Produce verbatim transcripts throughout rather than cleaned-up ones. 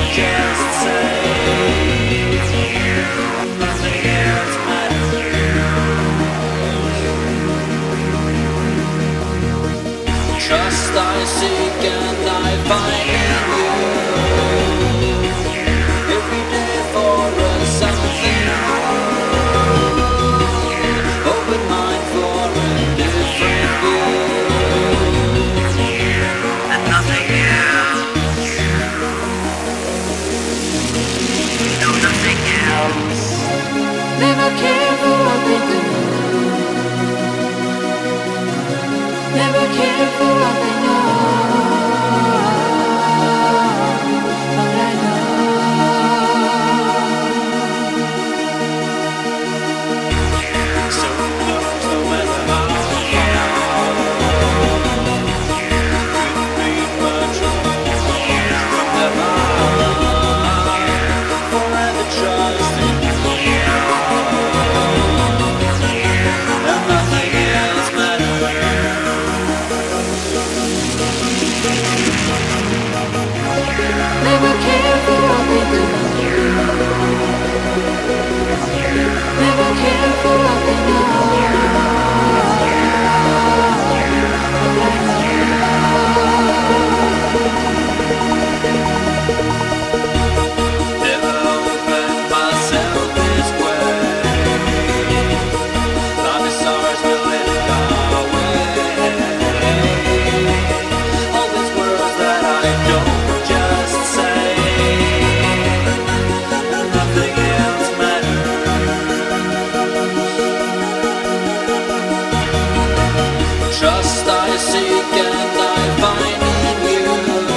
just say nothing else matters. Trust I seek and I find in you every day for us something new. Open mind for a different view and nothing else. No, nothing else. Never care for what they do. Never care for what they know. But I know. So close, no matter how far. Couldn't be much more from their heart. Forever trusting you. And nothing else matters. Never care for what they do. Never care for what they know. But I know. Never opened myself this way. Life is ours, we'll let it our way. All these words that I don't just say, and nothing else matters. Trust I seek and I find in you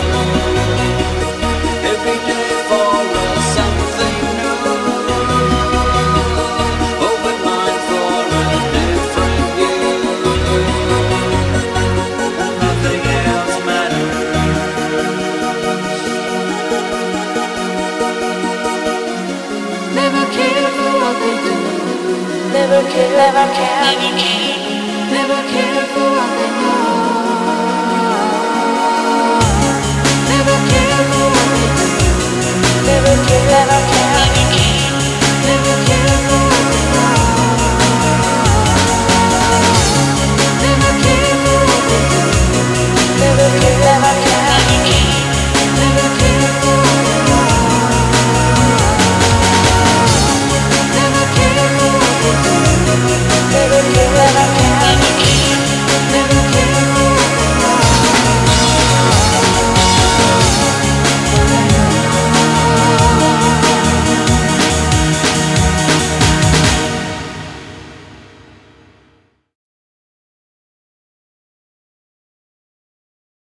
every day for us something new. Open mind for a different view, and nothing else matters. Never care for what they do. Never care, never care, never care, never care for what they know.